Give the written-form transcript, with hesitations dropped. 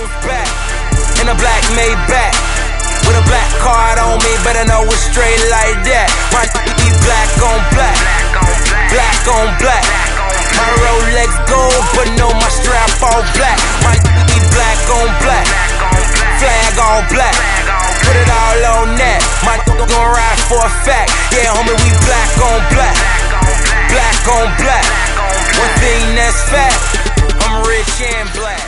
goes back in a black Maybach with a black card on me, better know it's straight like that. My be black on black, black on black. My Rolex gold, but no, my strap all black. My be black on black, flag all black. Put it all on that. My gon' ride for a fact. Yeah, homie, we black on black, black on black. One thing that's fact, I'm rich and black.